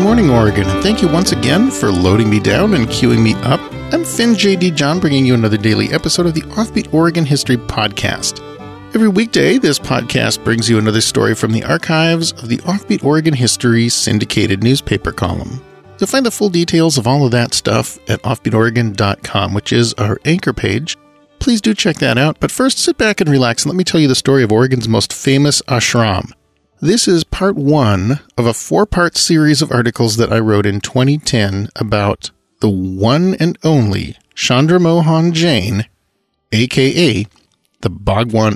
morning, Oregon, and thank you once again for loading me down and queuing me up. I'm Finn J.D. John, bringing you another daily episode of the Offbeat Oregon History Podcast. Every weekday, this podcast brings you another story from the archives of the Offbeat Oregon History syndicated newspaper column. You'll find the full details of all of that stuff at offbeatoregon.com, which is our anchor page. Please do check that out, but first sit back and relax and let me tell you the story of Oregon's most famous ashram. This is part one of a four-part series of articles that I wrote in 2010 about the one and only Chandra Mohan Jain, a.k.a. the Bhagwan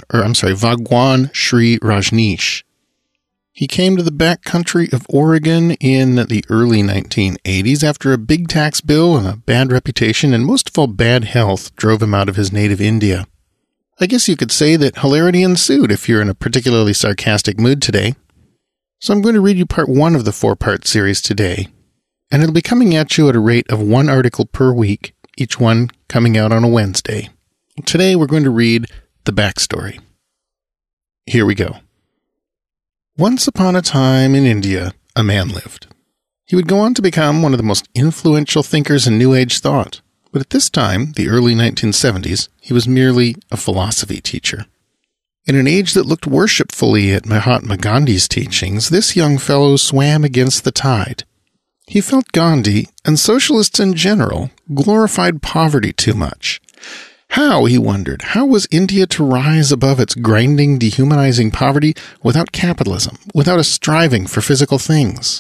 Sri Rajneesh. He came to the backcountry of Oregon in the early 1980s after a big tax bill and a bad reputation and most of all bad health drove him out of his native India. I guess you could say that hilarity ensued if you're in a particularly sarcastic mood today. So I'm going to read you part one of the four-part series today, and it'll be coming at you at a rate of one article per week, each one coming out on a Wednesday. Today we're going to read the backstory. Here we go. Once upon a time in India, a man lived. He would go on to become one of the most influential thinkers in New Age thought. But at this time, the early 1970s, he was merely a philosophy teacher. In an age that looked worshipfully at Mahatma Gandhi's teachings, this young fellow swam against the tide. He felt Gandhi, and socialists in general, glorified poverty too much. How, he wondered, how was India to rise above its grinding, dehumanizing poverty without capitalism, without a striving for physical things?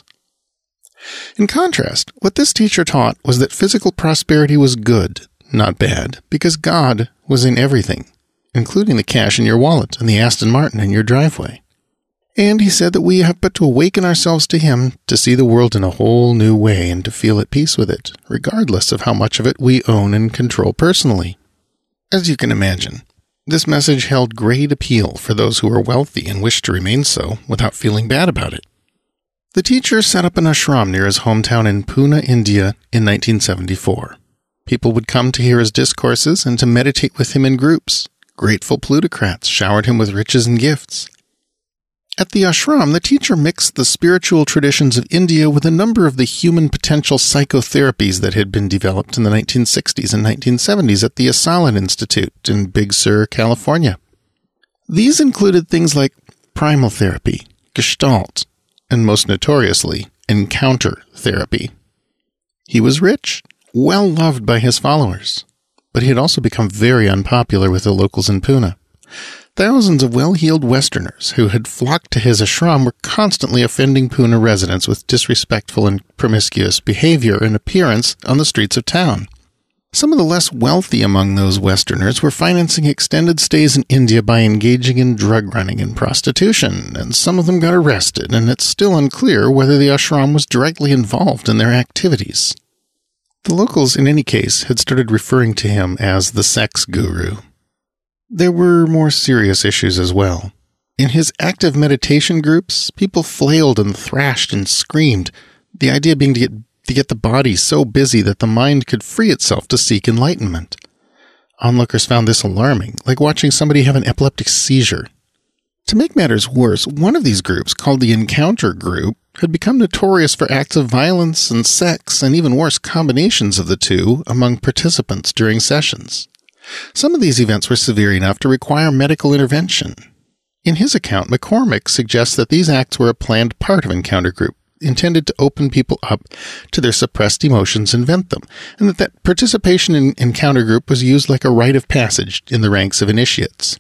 In contrast, what this teacher taught was that physical prosperity was good, not bad, because God was in everything, including the cash in your wallet and the Aston Martin in your driveway. And he said that we have but to awaken ourselves to Him to see the world in a whole new way and to feel at peace with it, regardless of how much of it we own and control personally. As you can imagine, this message held great appeal for those who were wealthy and wished to remain so without feeling bad about it. The teacher set up an ashram near his hometown in Pune, India in 1974. People would come to hear his discourses and to meditate with him in groups. Grateful plutocrats showered him with riches and gifts. At the ashram, the teacher mixed the spiritual traditions of India with a number of the human potential psychotherapies that had been developed in the 1960s and 1970s at the Esalen Institute in Big Sur, California. These included things like primal therapy, Gestalt, and most notoriously, encounter therapy. He was rich, well loved by his followers, but he had also become very unpopular with the locals in Pune. Thousands of well-heeled Westerners who had flocked to his ashram were constantly offending Pune residents with disrespectful and promiscuous behavior and appearance on the streets of town. Some of the less wealthy among those Westerners were financing extended stays in India by engaging in drug running and prostitution, and some of them got arrested, and it's still unclear whether the ashram was directly involved in their activities. The locals, in any case, had started referring to him as the sex guru. There were more serious issues as well. In his active meditation groups, people flailed and thrashed and screamed, the idea being to get the body so busy that the mind could free itself to seek enlightenment. Onlookers found this alarming, like watching somebody have an epileptic seizure. To make matters worse, one of these groups, called the Encounter Group, had become notorious for acts of violence and sex, and even worse combinations of the two, among participants during sessions. Some of these events were severe enough to require medical intervention. In his account, McCormick suggests that these acts were a planned part of Encounter Group, intended to open people up to their suppressed emotions and vent them, and that participation in Encounter Group was used like a rite of passage in the ranks of initiates.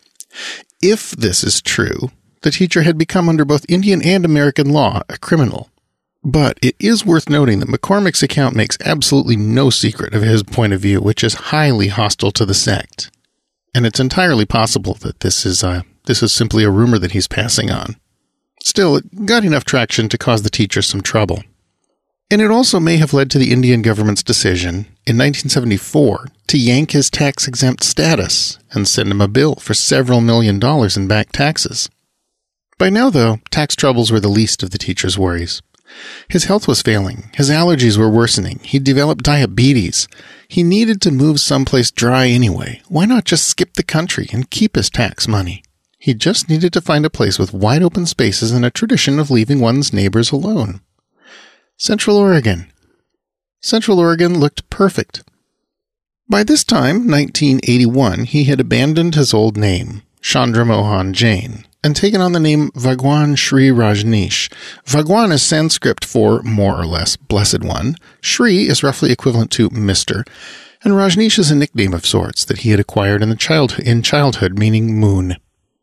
If this is true, the teacher had become under both Indian and American law a criminal. But it is worth noting that McCormick's account makes absolutely no secret of his point of view, which is highly hostile to the sect. And it's entirely possible that this is simply a rumor that he's passing on. Still, it got enough traction to cause the teacher some trouble. And it also may have led to the Indian government's decision, in 1974, to yank his tax-exempt status and send him a bill for several $1 million in back taxes. By now, though, tax troubles were the least of the teacher's worries. His health was failing, his allergies were worsening, he'd developed diabetes. He needed to move someplace dry anyway. Why not just skip the country and keep his tax money? He just needed to find a place with wide open spaces and a tradition of leaving one's neighbors alone. Central Oregon. Central Oregon looked perfect. By this time, 1981, he had abandoned his old name, Chandra Mohan Jain, and taken on the name Bhagwan Sri Rajneesh. Bhagwan is Sanskrit for, more or less, Blessed One. Sri is roughly equivalent to Mr., and Rajneesh is a nickname of sorts that he had acquired in childhood, meaning moon.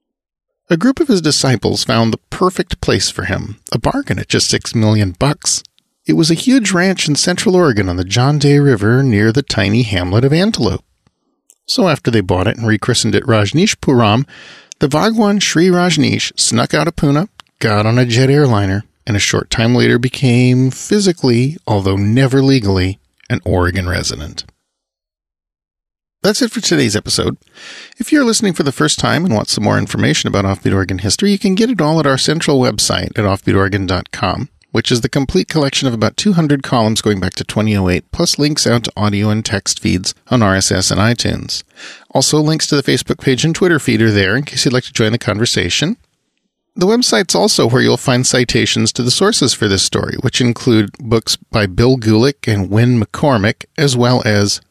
A group of his disciples found the perfect place for him, a bargain at just $6 million. It was a huge ranch in Central Oregon on the John Day River near the tiny hamlet of Antelope. So after they bought it and rechristened it Rajneeshpuram, the Bhagwan Sri Rajneesh snuck out of Pune, got on a jet airliner, and a short time later became physically, although never legally, an Oregon resident. That's it for today's episode. If you're listening for the first time and want some more information about Offbeat Oregon history, you can get it all at our central website at offbeatoregon.com, which is the complete collection of about 200 columns going back to 2008, plus links out to audio and text feeds on RSS and iTunes. Also, links to the Facebook page and Twitter feed are there in case you'd like to join the conversation. The website's also where you'll find citations to the sources for this story, which include books by Bill Gulick and Wynne McCormick, as well as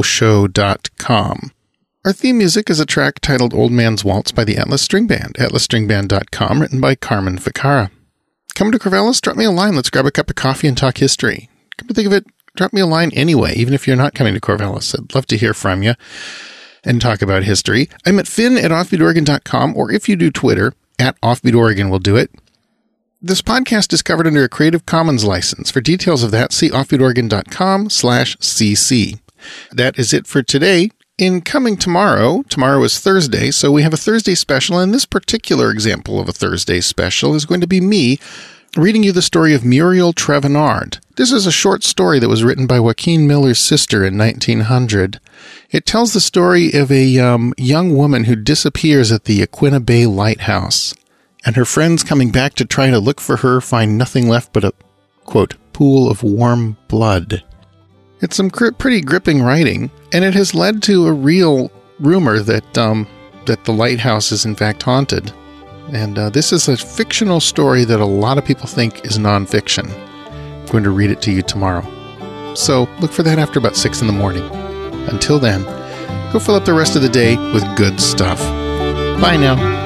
osho.com. Our theme music is a track titled Old Man's Waltz by the Atlas String Band, atlasstringband.com, written by Carmen Ficarra. Come to Corvallis, drop me a line. Let's grab a cup of coffee and talk history. Come to think of it, drop me a line anyway, even if you're not coming to Corvallis. I'd love to hear from you and talk about history. I'm at finn@offbeatoregon.com, or if you do Twitter, at offbeatoregon will do it. This podcast is covered under a Creative Commons license. For details of that, see offbeatoregon.com/cc. That is it for today. Incoming tomorrow is Thursday, so we have a Thursday special, and this particular example of a Thursday special is going to be me reading you the story of Muriel Trevenard. This is a short story that was written by Joaquin Miller's sister in 1900. It tells the story of a young woman who disappears at the Aquinnah Bay Lighthouse, and her friends coming back to try to look for her find nothing left but a, quote, pool of warm blood. It's some pretty gripping writing, and it has led to a real rumor that the lighthouse is in fact haunted. And this is a fictional story that a lot of people think is nonfiction. I'm going to read it to you tomorrow. So look for that after about 6 in the morning. Until then, go fill up the rest of the day with good stuff. Bye now.